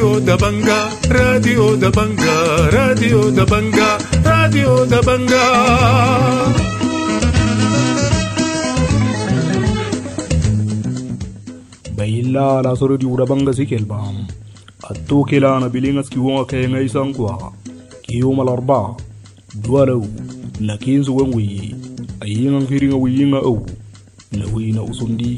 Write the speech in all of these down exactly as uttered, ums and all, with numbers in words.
Radio Dabanga, Radio Dabanga, Radio Dabanga, Radio Dabanga. Baila la soro di Dabanga sikelbam. Atto kelana bilingas kiwonga kayenga isangwa. Kiyoma larba. Dualau. Nakinzu wenwi. Ayinga firinga wiyinga au. Na wina usundi.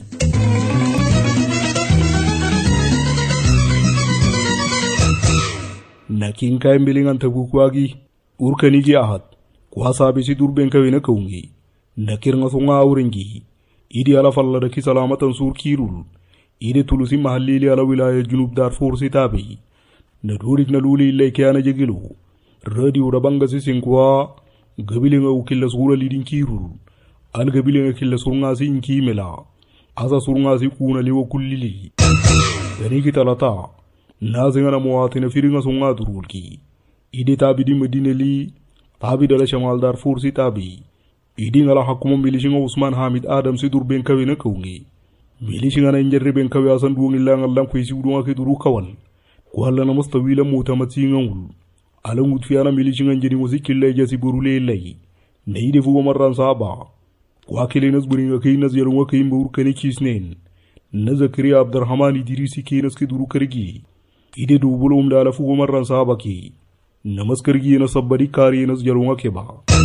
Nakin kayan bilingan tabukwagi. Urkanigi ahad. Kuhasabi si durbenka wina kaungi. Nakirnga sunga aurengi. Idi ala falla daki salamatan sur kirul. Idi tulusi mahallili ala wilaya junub Darfur sitabi. Nadurik na luli illay kiyana jagilu. Radio Dabanga si sinkwa. Gabilinga ukilla sura lidin kirul. Al gabilinga killa surunga si inkimela. Asa surunga si kuna liwa kullili. Ganiki talata. Nazinga na muwatina firinga sunga durulki. Idi tabi di medine li. Tabi dala shamal Darfur sitabi. Idi ngala hakuma milishinga Usman Hamid Adam si durben kawe na kaungi. Milishinga na injarre ben kawe asan duwangi langal lang kwesi udunga ke duru kawal. Kuhala na mustawila mutamati ngangul. Alang utfiana milishinga njeri musikile jasi burule ilay. Na ide fuwa marran saba. Kuhakile nas buringa kei nas yalunga kei mbur kane kisnen. Na Zakaria Abdurrahman Idirisi kei nas ke duru kargi. Ide dubulo umdala fuwa marran saba ki. Namaskargi na sabbadi kari nas yalunga keba.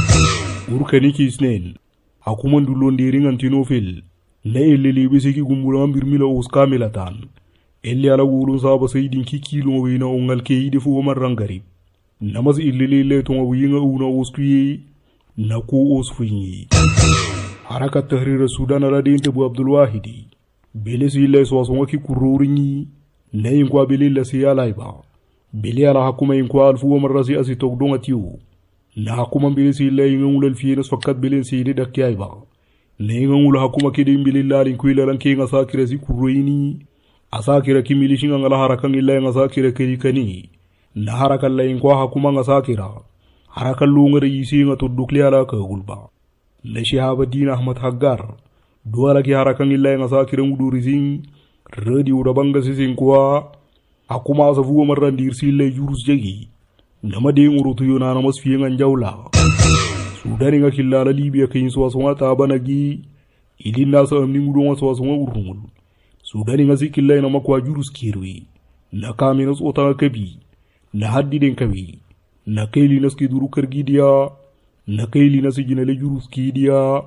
Urkani kisnen. Hakuman dulon dering antinofil. Na elle lebeseki gumbula mbirmila uskamilatan. Elle ala wulun saba sayidin kikilun wina ongal ke ide fuwa marran garib. Namas illele tonga winga una oskuye na ko osfuyi. Harakat Tahrir Sudan ala dente bu Abdul Wahidi. Bele si ille swasonga ki kuroringi na inkwa bele la siya laiba. Bele ala hakuma inkwa alfuwa marrasi asi tokdonga tiyo. Na hakuma bele si ille inga ngula alfiyenas fakat bele si ide dakiaiba. Na inga ngula hakuma kede imbele lalin kwila lanke nga sakira si kuroini. Asakira kimilishinga ngala harakang illa nga sakira kerikani. Na harakan la inkwa hakuma nga sakira. Harakan lunga reisi nga tudukli ala kagulba. Na Shihabuddin Ahmad Haggar. Duwala ki harakan illa nga sakira ngudurizing. Radio Dabanga sisin kwa. Hakuma asafuwa marrandir si illa jurus jagi. Nama de ngurutu yona namas fiye nga njawla. Sudani nga killala Libya kain swasonga tabanagi. Idin nasa amni ngudonga swasonga urungul. Sudani nga si killa ina makwa jurus kirwi. Na kaminas otanga kabi. Na haddi den kawi. Na kaili naski duru kargidiya. Na kaili nasi jinale jurus kidiya.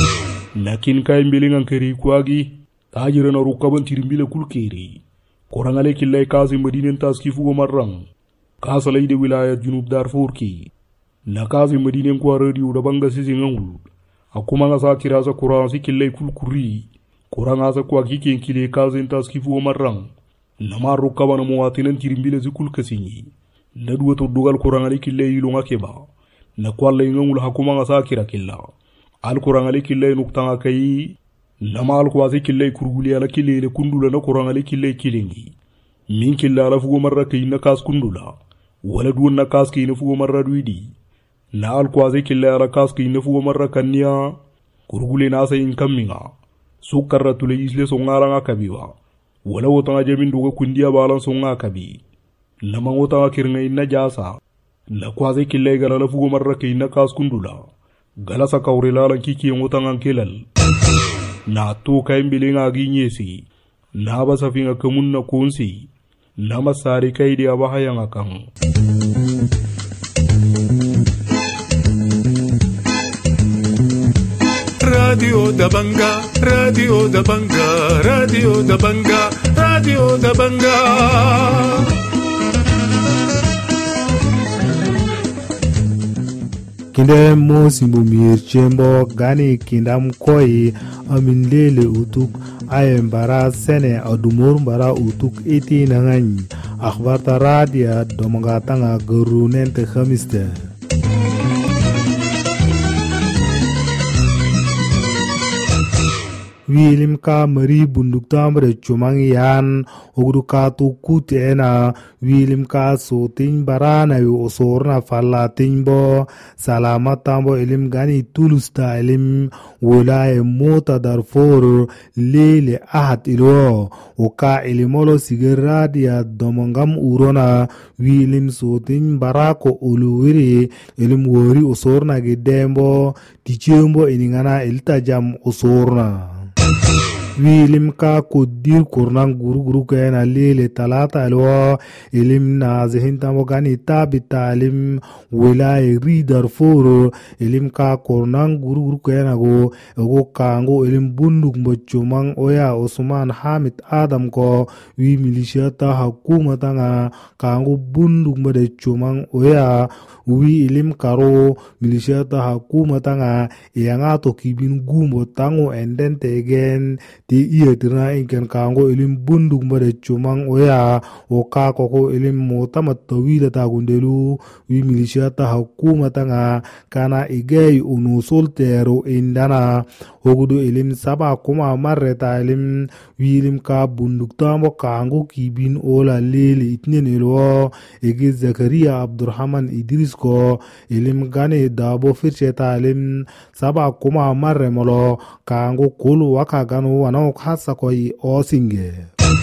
Na kin kay mbelingan kari kwagi. Tajira na rukaban tirimbile kulkeri. Korangale killay kasi madinen taski fugo marrang. Kasa layde wilaya junub Darfur ki. Na kasi madinen kwa Radio Dabanga sisi ngangul. Akuma nga sa kirasa kuransi killay kulkuri. Korangasa kwa kiki nkile kasi taski fugo marrang. Nama rukaba na muwatinan tirimbile zikul kasinyi. Na duwa tudugal kurangale kille ilunga keba. Na kwalla ingangul hakuma nga sakira killa. Al kurangale kille nuktanga kayi. Nama al kwazi kille kurguli ala kille ile kundula na kurangale kille kilengi. Min kille ala fugo marra kayi na kas kundula. Wala duwan na kas kayi na fugo marra duidi. Na al kwazi kille ala kas kayi na fugo marra kanya. Kurguli nasa inkaminga. Sukarra tule isle songara nga kabiwa. Wala wotanga jamin duga kundia balan songa kabi. Nama wotanga kirnga inna jasa. Na kwaze kille gala la fugo marra ke inna kas kundula. Gala sa kaurela lan kiki wotanga kelal. Na to kay mbilinga agi nyesi. Na ba safinga kamun na konsi. Na masari kay di abahaya nga kang. Radio Dabanga, Radio Dabanga, Radio Dabanga, Radio Dabanga. Kinde mo simbu mirchembo gani kindam koi aminlele utuk ayembara sene adumur bara utuk iti nanganyi akhbarta radia domangatanga gurunente khamiste. wilim ka mari bunduk tambre chumang yan ogdu ka tu kutena wilim ka sotin barana yu osorna fallatin bo salamat tambo ilim gani tulusta ilim wolaye mota darfor lele ahad ilo oka ilimolo sigeradia domongam urona wilim sotin barako uluwiri ilim wori osorna gidembo tichembo iningana iltajam osorna wilim ka kodir kurnan guru guru kena lele talata alwa ilim nazihin tamo gani tabi talim wilaya ridar foro ilim ka kurnan guru guru kena go ego kango ilim bunduk mbachumang oya Osman Hamid Adam ko wi milisya ta hakuma tanga kango bunduk mbachumang oya wi ilim karo milisya ta hakuma tanga yanga to kibin gumbo tango enden tegen ti iya tirna inken kango ilim bunduk mbade chumang oya o ka koko ilim motama tawila ta gundelu wi milisya ta hakuma tanga kana igay unusol tero indana ogudu ilim saba kuma marreta ilim wi ilim ka bunduk tambo kango kibin ola lili itnen ilwo ege Zakaria Abdurrahman Idris ko ilim gane dabo fircheta ilim saba kuma marre molo kango kulu waka gano wana khasa koi osinge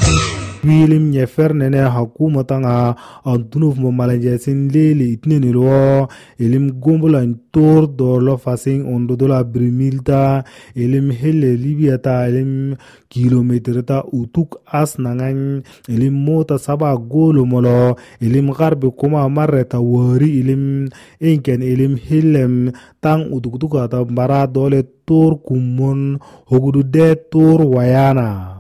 wilim nyefer nene hakuma tanga antunuf mo malanje sin leli itneni ro ilim gombola tor dolo fasing ondo dola brimilta ilim hele libya ta ilim kilometer ta utuk as nangan ilim mota saba golo molo ilim garbe kuma marreta wari ilim enken ilim hillem tang utuk ta bara dole tor kumon hogudu de tor wayana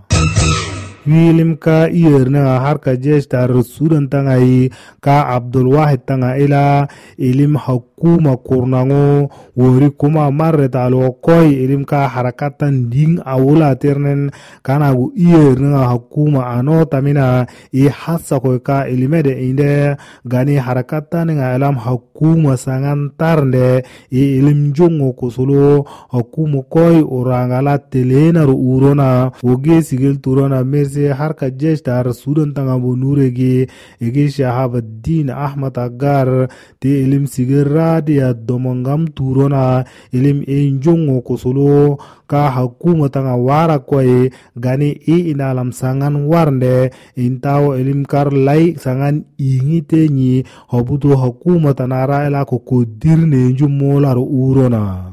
wilim ka iyerna harka jesh tar sudan tangai ka Abdul Wahid tanga ila ilim hakuma kurnango wori kuma marre talo koy ilim ka harakatan ding awula ternen kana gu iyerna hakuma ano tamina i hassa koy ka ilimede inde gani harakatan nga ilam hakuma sangan tarnde i ilim jongo kusulu hakuma koy orangala telena ru urona oge sigel turona mersi harka jesh tar sudan tanga bonurege ege Shahabuddin Ahmad Agar te ilim sigera dia domongam turona ilim enjongo kosolo ka hakuma tanga wara koy gani e inalam sangan warnde intawo ilim kar lai sangan ingite ni hobuto hakuma tanara ela ko kodirne jumola ro urona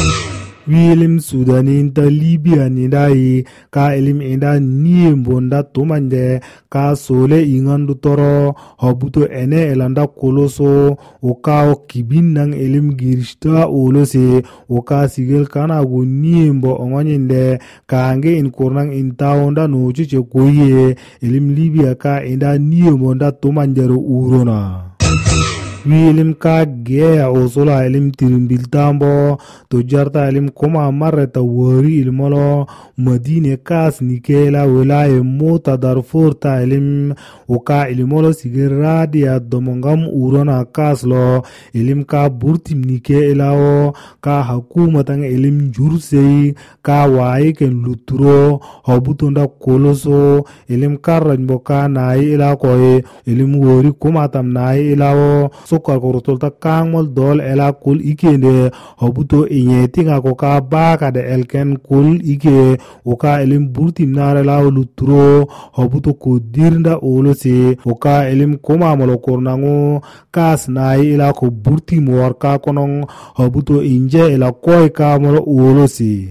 wilim sudanin ta libya nidai ka ilim inda niembonda tumande ka sole ingandu toro hobuto ene elanda koloso oka o kibin nang ilim girishta olose oka sigel kana go niembo ongonyende ka ange in kornang intaonda no chiche koye ilim libya ka inda niembonda tumandero urona wilim ka geya osola ilim tirimbiltambo to jarta ilim koma marreta wari ilmolo madine kas nikela welaye mota darfur ta ilim oka ilmolo sigeradia domongam urona kaslo ilim ka burtim nike elao ka hakuma tang ilim jursei ka wae ken luturo hobutonda koloso ilim karranbo ka nai ela koy ilim wori koma tam nai elao sokar korotol ta kangmol dol ela kul ikende hobuto inyetinga ko ka baka de elken kul ike oka elim burtim nare la lutro hobuto ko dirnda olosi oka elim koma molo kornango kas nai ela ko burtim warka konong hobuto inje ela koy ka molo olosi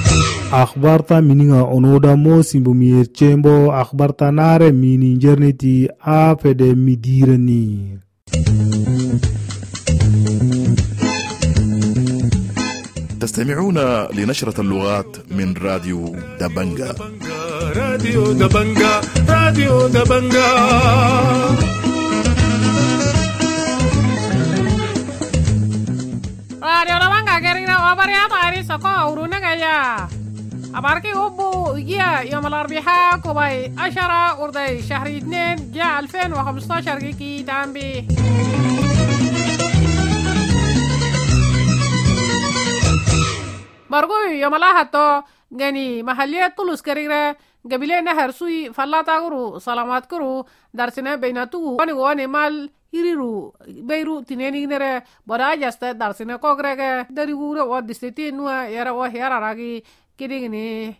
akhbarta mininga onoda mo simbo mier chembo akhbarta nare mini jerneti afede midirani تستمعون لنشرة اللغات من راديو دبنجا. راديو دبنجا راديو دبنجا راديو دبنجا كرينا وبريات عريسة كورونا جايا أباركي أبو إجيا يوم الأربعاء كوباي عشرة أردي شهر اثنين جاء ألفين وخمسطاشر كي تامبي برغو يوملا حتى غني محلية طلوس كريرة قبيلة نهر سوي فلاتا كرو سلامات كرو درسنا بيناتو واني واني مال hiriru beiru tineni nere boda jasta darsine kogrege dari wura wa distiti nuwa yara wa yara ragi kidingini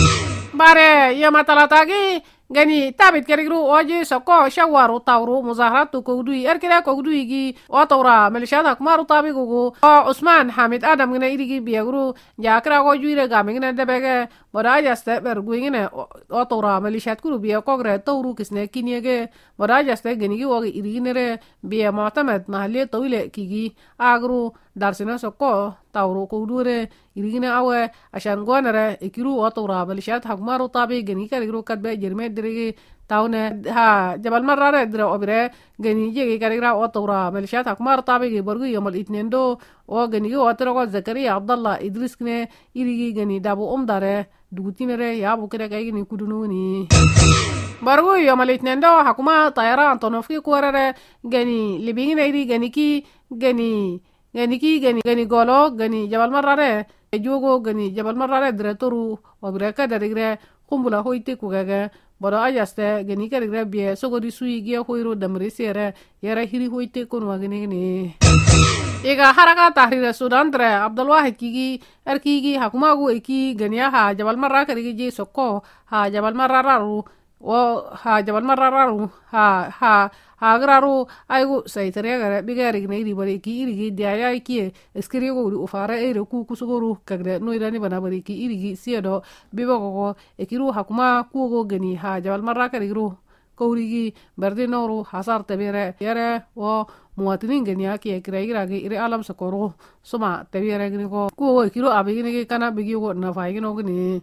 bare ya matalatagi gani tabit kerigru oje soko shawaru tawru muzaharatu kogdui erkira kogdui gi otora melishada kumaru tabi gugu o Usman Hamid Adam ngene irigi biagru jakra go juire gamingene debege boda jasta berguingene otora melishat kuru biya kogre tawru kisne kiniege boda jasta gani gi wogi iriginere biya mu'tamad mahalli tawile kigi agru darsina soko tawru kogdure irigine awe ashan gonere ikiru otora melishat hakmaru tabi gani kerigru kadbe jerme دري تاونه ها جبل مرة درا أبره غني جي كاريرا أطورا ملشات أكمار طابق برغو يوم الاثنين دو وغني جو أطرقو زكريا عبد الله إدريس كنه إيريجي غني دابو أم داره دوتين ره يا بو كده كاي غني كودونوني برغو يوم الاثنين دو حكومة طيران أنطونوفسكي كورره غني لبيغين إيري غني كي غني غني كي غني غني غولو غني جبل مرة جوجو غني جبل مرة درا تورو أبره كده رجره قنبلة هويتي كوجا bodo ajaste geni karigra bie sogori sui gia hoiro damri sere yara hiri hoite konwa geni geni ega haraka tahrir Sudan tre Abdul Wahid kigi erkigi hakumagu eki genia ha Jabal Marra karigi je sokko ha Jabal Marra raru o ha Jabal Marra raru ha ha ha graru aigu saitere gara bigari gni ri bari ki irigi diaya ki eskiri go ufara ere ku kusuguru kagre noirani bana bari ki irigi siedo bibogo ekiru hakuma kugo geni ha Jabal Marra karigru kowrigi bardi noru hasar tabire yare o muwatinin geni aki ekiraigira gi ire alam sakoro suma tabire gni ko kugo ekiru abigini kana bigi go na faigino gni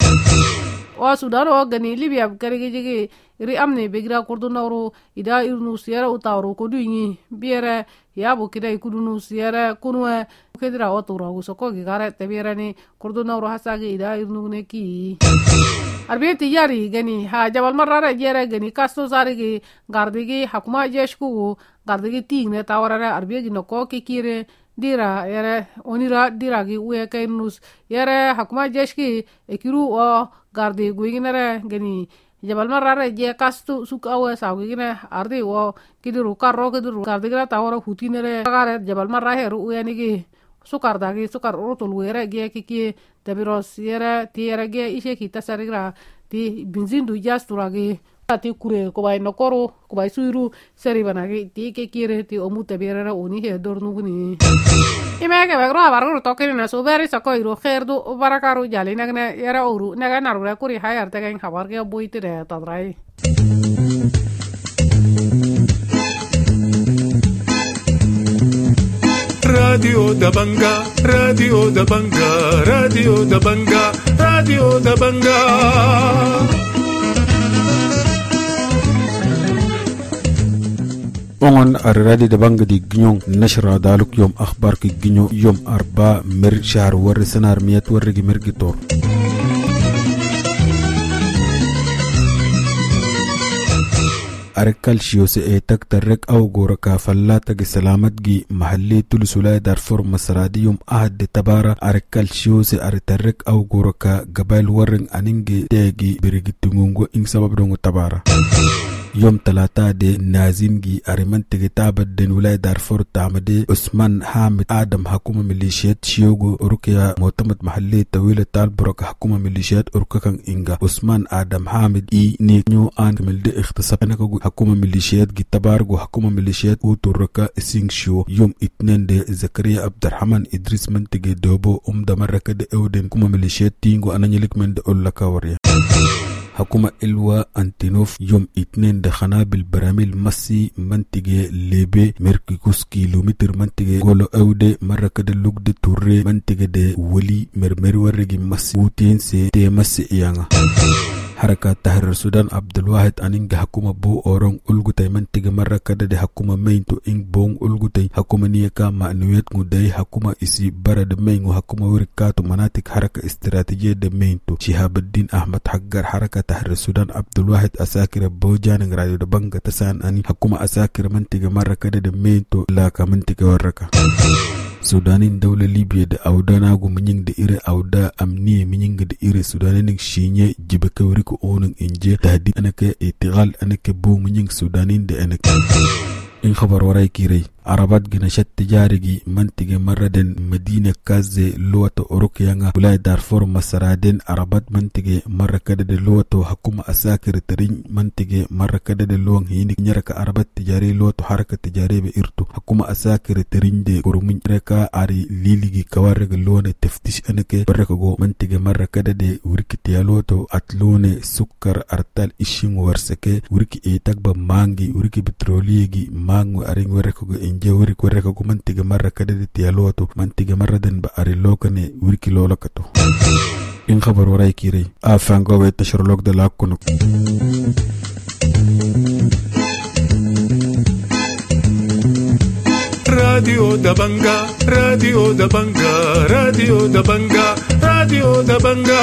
o Sudan o gani Libya karigi jigi iri amne begira kurdu nauru ida irnu siyara utawru kodunyi biere yabu kida ikudunu siyara kunwe kedira otura usoko gigare tebira ni kurdu nauru hasagi ida irnu neki arbiyeti yari gani ha Jabal Marra jere gani kasto sarigi gardigi hakuma jeshku gardigi tingne tawarare arbiyegi noko kikire dira yere onira diragi uye kainus yere hakuma jeshki ekiru o gardi guiginere gani Jabal Marra je kastu suk awe sawgine ardi wo kidiru karro kidiru gardigira tawara hutinere gare Jabal Marra heru uye nigi sukar dagi sukar urutul were ge kiki tabiros yere tiere ge ishe kita sarigra ti binzindu jasturagi ati kure ko bay nokoro ko bay suiru seri banagi ti ke kire ti omu tabirera oni he dornuguni imeke bagro abargo tokirina soberi sakoiro kherdu barakaru jali nagne yara oru naga narura kuri hayar tegen khabar ge boitire tadrai Radio Dabanga, Radio Dabanga, Radio Dabanga, Radio Dabanga. أون الرادي دبانغ دي جنيون نشر دالك يوم أخبار كي جنيو يوم أربعة مر شهر ور سنة أرميات ورقي مرقي طور أركال شيوسي ايتك ترك أو غوركا فلاتك سلامت جي محلي تلسولاي دارفور مسرادي يوم أهد دي تبارا أركال شيوسي أرترك أو غوركا قبال ورن أنينجي تيجي بريجي تنغونغو إن سبب دونغو تبارا يوم ثلاثة دي نازينجي أريمنتك تابد دين ولاي دارفور تعمدي عثمان حامد آدم حكومة ميليشيات شيوغو أوروكيا معتمد محلي طويلة تالبروك حكومة ميليشيات أوروكاكان إنغا عثمان آدم حامد إي نيكنيو آن ملدي اختصاب نكو حكومة ميليشيات جي تبارغو حكومة ميليشيات أوتوركا سينغشيو يوم اتنين دي زكريا عبد الرحمن إدريس منتجي دوبو أم دمركة دي أودين حكومة ميليشيات تينغو أنانيلك من دي أولاكا وريا حكومة إلوا أنتينوف يوم اتنين دخنا بالبراميل مسي منتجة ليبي مركيكوس كيلومتر منتجة غولو أودي مرة كده لوك دي توري منتجة دي ولي مرمر ورقي مسي ووتين سي تي مسي إيانا حركة تحرير السودان عبد الواحد أنينج حكومة بو أورون ألغوتاي منتجة مرة كده دي حكومة مينتو إنج بون ألغوتاي حكومة نيكا معنويات مداي حكومة إسي برد مين وحكومة وركاتو مناطق حركة استراتيجية دي مينتو شهاب الدين أحمد حقر حركة تحرير السودان عبد الواحد أساكر بوجان راديو دبنغ تسان أني حكومة أساكر منتجة مرة كده دي مينتو لاكا منتجة وركا sudanin dawla libya da auda nagu minyin da ire auda amniye minyin da ire sudanin shinye jibe kawri ko onun inje tahdid anake itigal anake bu minyin sudanin da anake in khabar waray kiray arabat ginashat tijarigi mantige maraden medina kaze luwato orukiyanga bulay darfur masaraden arabat mantige marakade de luwato hakuma asakir tarin mantige marakade de luwang hini nyaraka arabat tijari luwato haraka tijari be irtu hakuma asakir tarin de kurumin reka ari liligi kawarga luwane teftish anake baraka go mantige marakade de wurkiti luwato atlune sukkar artal ishin warsake wurki etagba mangi wurki petroligi mangu aring waraka go je wuri ko reka ko mantiga marra kadade tiyaloto mantiga marra den ba ari lokane wuri ki lolakato in khabar waray kire a fango we tashrolog de lakono Radio da Banga, Radio da Banga, Radio da Banga, Radio da Banga.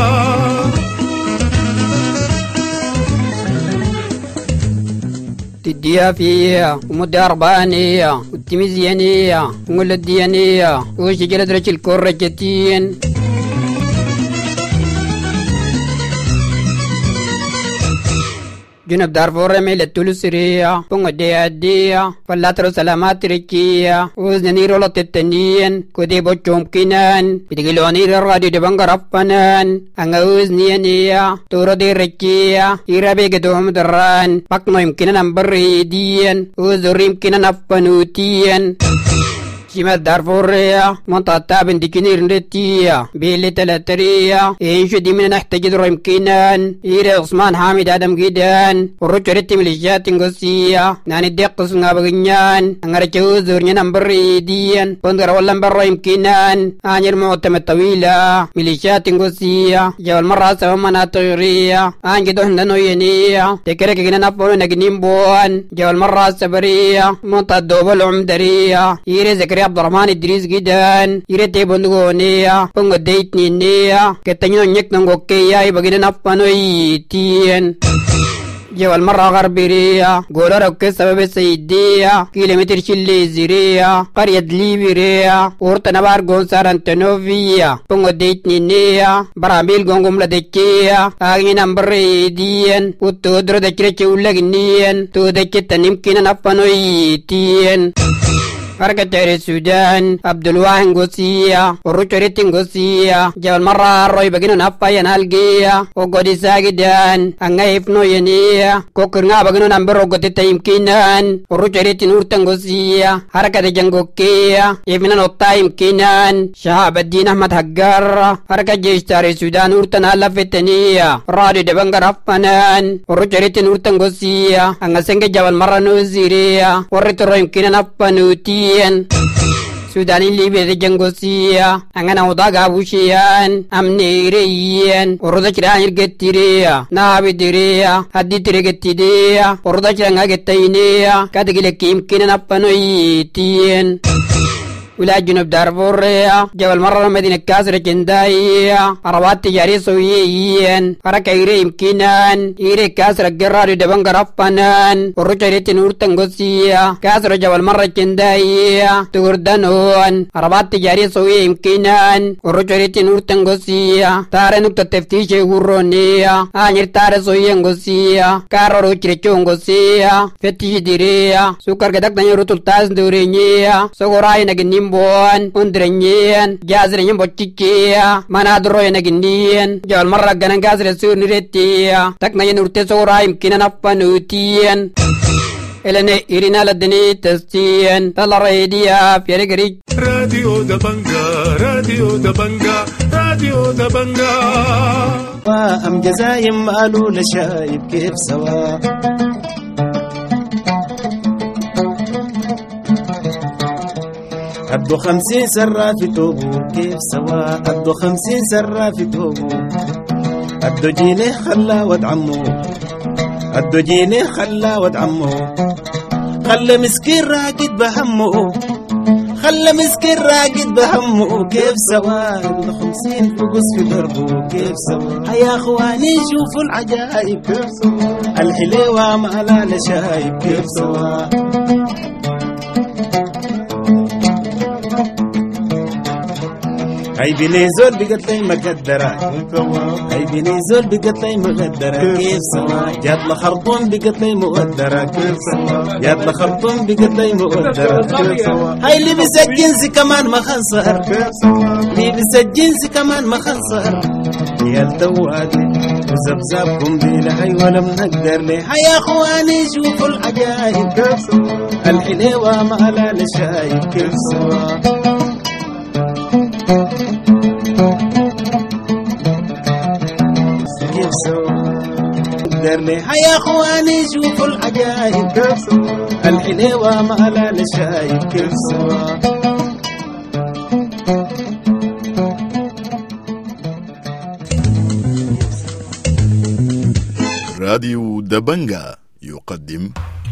الديافية ومداربانية والتميزيانية والديانية وشجرة درج الكورجتين جنوب دارفور ميل التولسرية بونغ دي أدية فلاترو سلامات ريكية وزنيرو لطتنين كودي بوچوم كينان بدقلونير الراديو دي بانغ رفنان أنغوز نيانية تورو دي ريكية إيرابي قدوم دران باقنو يمكننا نبريدين وزور يمكننا نفنوتين شمال دارفورية منطقة تابن دي كنير نريتية بيلي تلاترية إنشو دي من نحتاج درو يمكنان إيري عثمان حامد آدم جيدان ورچو رتي مليشيات نغسية ناني ديقس نغابغنيان انغرچو زورنيا نمبريدين بندر والله برو يمكنان آنير معتمد طويلة مليشيات نغسية جوال مرة سوا مناطغرية آنجي دوحنا نوينية تكريك جنا نفولو نجنين بوان جوال مرة سبرية منطقة دوبل عمدرية إيري زكريا عبد الرحمن إدريس جدان يرتي بندقونية بنغ ديتنينية كتنينو نيكنو كيا يبغينا نفانو يتين جوال مرة غربيرية قولوا روكي سبب سيدية كيلومتر شلي زيرية قرية ليبيرية ورطنا بارغون سارنتنوفية بنغ ديتنينية براميل غنغم لدكية آغي نمبريدين وتودرو دكريكي ولغنين تودكي تنمكينا نفانو يتين حركة السودان عبد الواحد غوسية ورچوريت غوسية جوال مرة روي بغينو نفا ينالجية وغودي ساجدان انغيفنو ينية كوكرنا بغينو نمبر وغودي تيمكينان ورچوريت نورتن غوسية حركة جنغوكية يفنان وطا يمكينان شهاب الدين احمد حقار حركة جيشتار السودان نورتن هلفتنية راديو دبنغ رفنان ورچوريت نورتن غوسية انغسنگ جوال مرة نوزيرية ورطرو يمكينان افنوتي سوداني ليبيا جنغوسيا أنا وضاقا بوشيان أمنيريان ورضا شران يرغتيريا نابي ديريا هدي ترغتيديا ورضا شران غتينيا كاتقلك يمكن نفنو يتين ولا جنوب دارفوريا جبل مرة مدينة كاسر جندايا عربات تجاري سويين حركة إيري يمكنان إيري كاسر الجرار دبنغ رفنان ورچريت نور تنغسيا كاسر جبل مرة جندايا تغردنون عربات تجاري سوي يمكنان ورچريت نور تنغسيا تار نقطة تفتيش ورونيا آنير تار سوي ينغسيا كارو روچريچو ينغسيا فتيش ديريا سوكر كدك دنيا روتل تاز دورينيا سوكراي نغنيم Buan, undrenyen, jazrenyen boccikia, manadro yenagindien, jawal marra ganan gazre surniretia, takna yenurte soraim kinan appanutien. Elene irina ladni testien, tala radio pieregri. Radio da Banga, Radio da Banga, Radio da Banga. وأم جزايم قالوا لشايب كيف سوا أدو خمسين سرة في توبو كيف سوا أدو خمسين سرة في توبو أدو جيني خلا ودعمو أدو جيني خلا ودعمو خلا مسكين راقد بهمو خلا مسكين راقد بهمو كيف سوا أدو خمسين فقص في دربو كيف سوا هيا أخواني شوفوا العجائب كيف سوا الحليوة ما لا نشايب كيف سوا هاي بني زول بقتلي مقدرة هاي بني زول بقتلي مقدرة كيف سوا جات لخرطوم بقتلي مقدرة كيف سوا جات لخرطوم بقتلي مقدرة هاي اللي بس الجنس كمان ما خنصر اللي بس الجنس كمان ما خنصر يا التوادي وزبزبكم بلا هاي ولا منقدر ليه هاي يا اخواني شوفوا العجايب الحليوة ما لا نشايب كيف سوا كيف سوا منقدر ليه هاي يا اخواني شوفوا العجايب الحليوة ما لا نشايب كيف سوا راديو دبنجا يقدم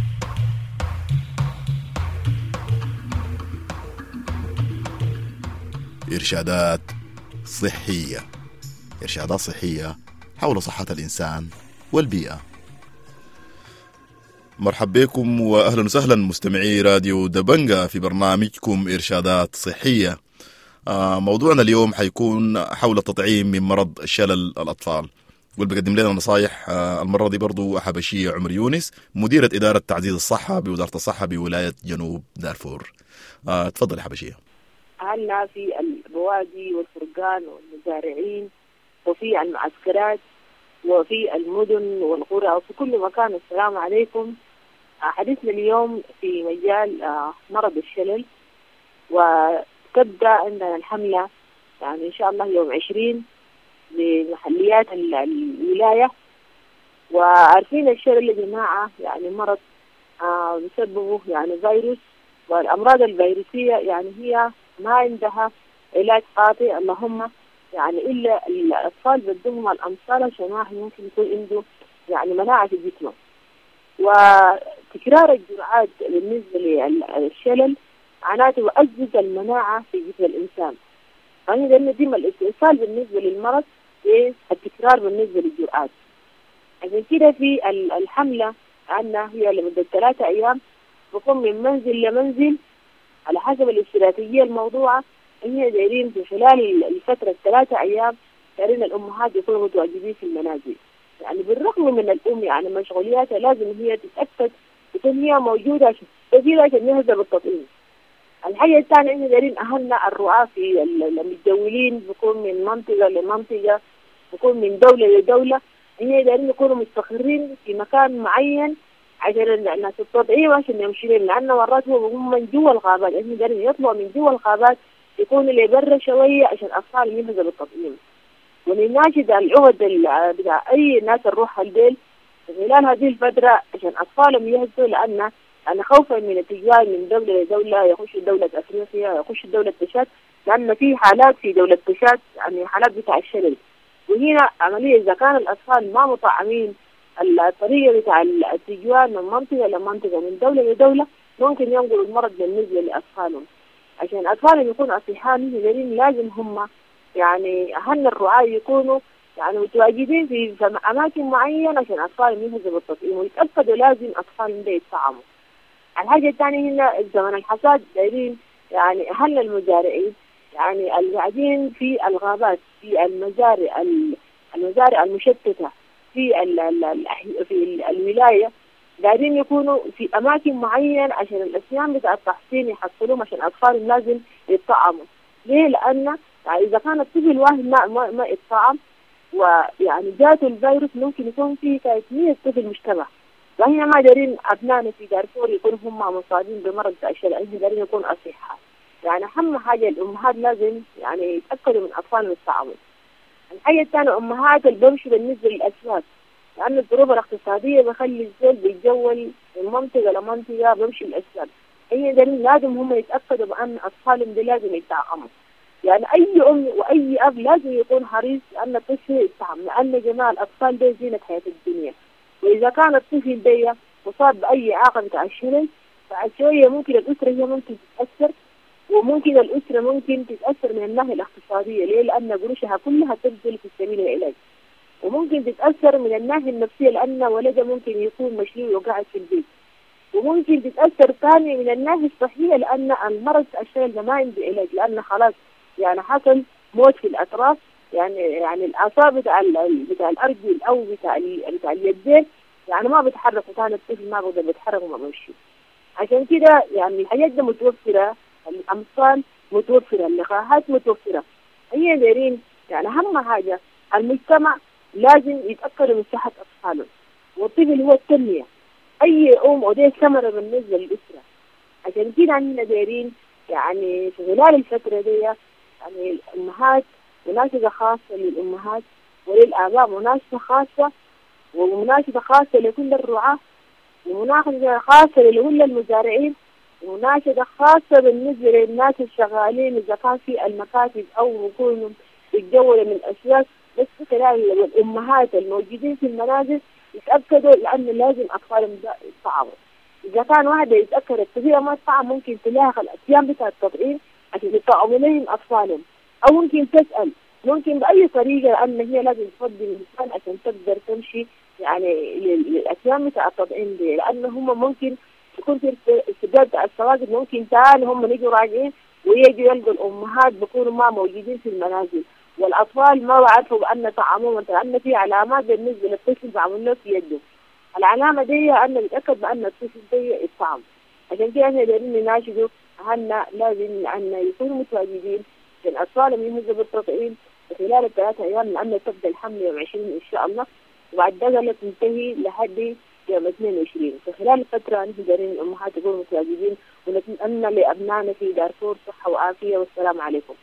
إرشادات صحية إرشادات صحية حول صحة الإنسان والبيئة. مرحبا بكم وأهلا وسهلا مستمعي راديو دبنجا في برنامجكم إرشادات صحية. موضوعنا اليوم حيكون حول التطعيم من مرض شلل الأطفال، واللي بقدم لنا نصايح المرة دي برضو حبشية عمر يونس، مديرة إدارة تعزيز الصحة بوزارة الصحة بولاية جنوب دارفور. أه تفضل يا حبشية. أهلنا في البوادي والفرقان والمزارعين وفي المعسكرات وفي المدن والقرى وفي كل مكان، السلام عليكم. حديثنا اليوم في مجال مرض الشلل، وتبدأ عندنا الحملة يعني إن شاء الله يوم عشرين لمحليات الولاية. وعارفين الشلل يا جماعة يعني مرض آه بسببه يعني فيروس، والأمراض الفيروسية يعني هي ما عندها علاج قاطع اللهم يعني إلا الأطفال بدهم الأمثال عشان واحد ممكن يكون عنده يعني مناعة في جسمه. وتكرار الجرعات بالنسبة للشلل معناته يؤزز المناعة في جسم الإنسان، يعني لأن ديما الاتصال بالنسبة للمرض التكرار بالنسبة للجرعات. عشان كده في الحملة عنا هي لمدة ثلاثة أيام بقوم من منزل لمنزل على حسب الاستراتيجية الموضوعة. هي دايرين في خلال الفترة الثلاثة أيام دايرين الأمهات يكونوا متواجدين في المنازل، يعني بالرغم من الأم يعني مشغولياتها لازم هي تتأكد تكون هي موجودة عشان عشان يهدى بالتطعيم. الحاجة الثانية إحنا دايرين أهلنا الرعاة في المتجولين بيكون من منطقة لمنطقة، بيكون من دولة لدولة، إحنا دايرين يكونوا مستقرين في مكان معين عشان الناس التطعيم عشان يمشي لهم، لأن مرات هو بيكون من جوا الغابات، إحنا دايرين يطلعوا من جوا الغابات يكون اللي برا شوية عشان أطفال يهزوا بالتطعيم. ونناشد العهد بتاع أي ناس نروح البيل خلال هذه الفترة عشان أطفالهم يهزوا، لأن أنا خوفا من التجوال من دولة لدولة، يخش دولة أفريقيا يخش دولة تشاد، لأن في حالات في دولة تشاد يعني حالات بتاع الشلل. وهنا عملية إذا كان الأطفال ما مطعمين الطريقة بتاع التجوال من منطقة لمنطقة من دولة لدولة ممكن ينقلوا المرض بالنسبة لأطفالهم. عشان أطفالهم يكونوا أصحاء نهائيين لازم هم يعني أهل الرعاة يكونوا يعني متواجدين في أماكن معينة عشان أطفالهم يهزوا بالتطعيم، ويتأكدوا لازم أطفالهم ده يتطعموا. الحاجة الثانية هنا زمن الحصاد دايرين يعني أهل المزارعين يعني القاعدين في الغابات في المزارع المزارع المشتتة في ال ال في الولاية دايرين يكونوا في أماكن معينة عشان الأسيان بتاع التحصين يحصلوهم عشان أطفالهم لازم يتطعموا. ليه؟ لأن يعني إذا كان الطفل واحد ما ما, ما يتطعم ويعني جاته الفيروس ممكن يكون فيه كمية طفل مشتبه، وهنا ما دارين أبنائنا في دارفور يكونوا هم مصابين بمرض الشلل، إحنا دارين يكونوا أصحاء. يعني أهم حاجة الأمهات لازم يعني يتأكدوا من أطفالهم التعامل. الحاجة الثانية أمهات اللي بيمشوا بالنسبة للأسواق، لأن الظروف الاقتصادية بخلي الزول بيتجول من منطقة لمنطقة بيمشي الأسواق، هي دارين لازم هم يتأكدوا بأن أطفالهم دي لازم يتطعموا. يعني أي أم وأي أب لازم يكون حريص أن الطفل يتطعم، لأن جماعة الأطفال دي زينة حياة الدنيا. وإذا كان الطفل دي مصاب بأي إعاقة بتاع الشلل بعد شوية ممكن الأسرة هي ممكن تتأثر، وممكن الأسرة ممكن تتأثر من الناحية الاقتصادية. ليه؟ لأن قروشها كلها تبذل في سبيل العلاج. وممكن تتأثر من الناحية النفسية لأن ولدها ممكن يكون مشلول وقاعد في البيت. وممكن تتأثر ثاني من الناحية الصحية لأن المرض الشلل ما عنده علاج، لأن خلاص يعني حصل موت في الأطراف، يعني يعني الأعصاب بتاع بتاع الأرجل أو بتاع بتاع اليدين يعني ما بيتحركوا، كان الطفل ما بيقدر يتحرك وما بيمشي. عشان كده يعني الحاجات دي متوفرة، الأمثال متوفرة، اللقاحات متوفرة. هي دايرين يعني أهم حاجة المجتمع لازم يتأكد من صحة أطفاله، والطفل هو التنمية. أي أم ودي ثمرة بالنسبة للأسرة. عشان كده عندنا دايرين يعني في خلال الفترة دي يعني الأمهات مناشدة خاصة للأمهات وللآباء، مناشدة خاصة ومناشدة خاصة لكل الرعاة، ومناشدة خاصة لكل المزارعين، ومناشدة خاصة بالنسبة للناس الشغالين إذا كان في المكاتب أو يكونوا يتجولوا من أسواق. بس كلام الأمهات الموجودين في المنازل يتأكدوا لأن لازم أطفالهم يطعموا. إذا كان واحدة يتأكد الطفلة ما تطعم ممكن تلاحق الأيام بتاع التطعيم عشان يطعموا لهم أطفالهم، أو ممكن تسأل ممكن بأي طريقة لأن هي لازم تفضل الإنسان عشان تقدر تمشي يعني للأيام بتاع التطعيم دي، لأن هم ممكن تكون في استبداد السواقد ممكن تاني هم نيجوا راجعين ويجوا يلقوا الأمهات بيكونوا ما موجودين في المنازل، والأطفال ما عرفوا بأن طعمهم، لأن في علامات بالنسبة للطفل بعمل له في يده. العلامة دي أن نتأكد بأن الطفل ده يطعم. عشان كده احنا دايرين نناشدوا أهلنا لازم أن يكونوا متواجدين عشان أطفالهم يمزوا بالتطعيم خلال الثلاثة أيام، لأن تبدأ الحمل يوم عشرين إن شاء الله، وبعد ذلك تنتهي لحد يوم اثنين وعشرين. في خلال الفترة نحن دايرين الأمهات يكونوا متواجدين، ونتمنى لأبنائنا في دارفور صحة وعافية، والسلام عليكم.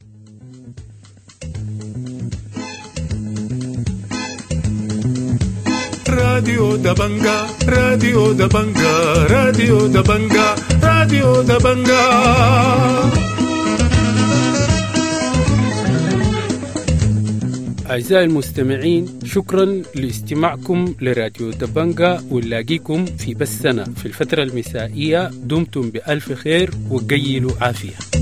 راديو دبنجا راديو دبنجا راديو دبنجا راديو دبنجا. أعزائي المستمعين، شكرا لاستماعكم لراديو دبنجا، ونلاقيكم في بثنا في الفترة المسائية. دمتم بألف خير وقيلوا عافية.